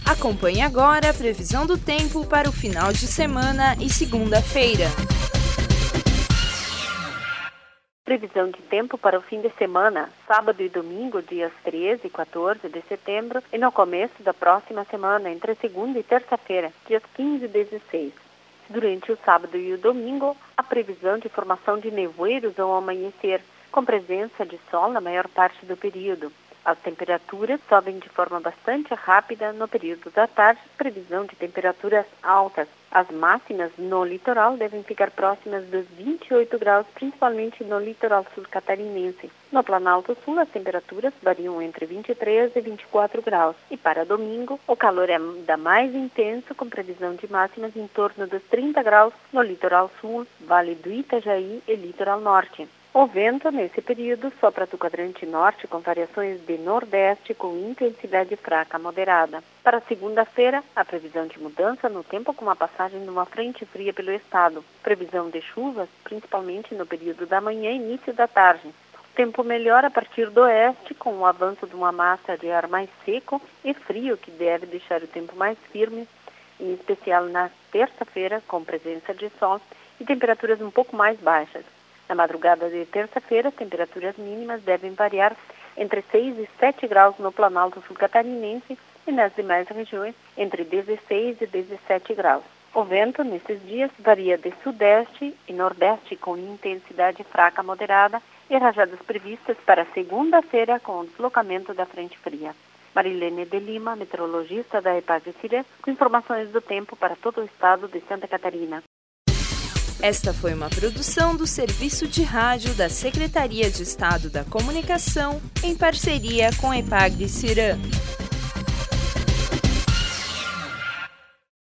Acompanhe agora a previsão do tempo para o final de semana e segunda-feira. Previsão de tempo para o fim de semana, sábado e domingo, dias 13 e 14 de setembro, e no começo da próxima semana, entre segunda e terça-feira, dias 15 e 16. Durante o sábado e o domingo, a previsão de formação de nevoeiros ao amanhecer, com presença de sol na maior parte do período. As temperaturas sobem de forma bastante rápida no período da tarde, previsão de temperaturas altas. As máximas no litoral devem ficar próximas dos 28 graus, principalmente no litoral sul catarinense. No Planalto Sul, as temperaturas variam entre 23 e 24 graus. E para domingo, o calor é ainda mais intenso, com previsão de máximas em torno dos 30 graus no litoral sul, Vale do Itajaí e litoral norte. O vento, nesse período, sopra do quadrante norte com variações de nordeste com intensidade fraca a moderada. Para segunda-feira, a previsão de mudança no tempo com a passagem de uma frente fria pelo estado. Previsão de chuvas, principalmente no período da manhã e início da tarde. O tempo melhora a partir do oeste com o avanço de uma massa de ar mais seco e frio que deve deixar o tempo mais firme, em especial na terça-feira, com presença de sol e temperaturas um pouco mais baixas. Na madrugada de terça-feira, as temperaturas mínimas devem variar entre 6 e 7 graus no Planalto Sul catarinense e nas demais regiões entre 16 e 17 graus. O vento, nesses dias, varia de sudeste e nordeste com intensidade fraca a moderada e rajadas previstas para segunda-feira com o deslocamento da frente fria. Marilene de Lima, meteorologista da EPAG-CIRES, com informações do tempo para todo o estado de Santa Catarina. Esta foi uma produção do Serviço de Rádio da Secretaria de Estado da Comunicação, em parceria com a EPAG-CIRES.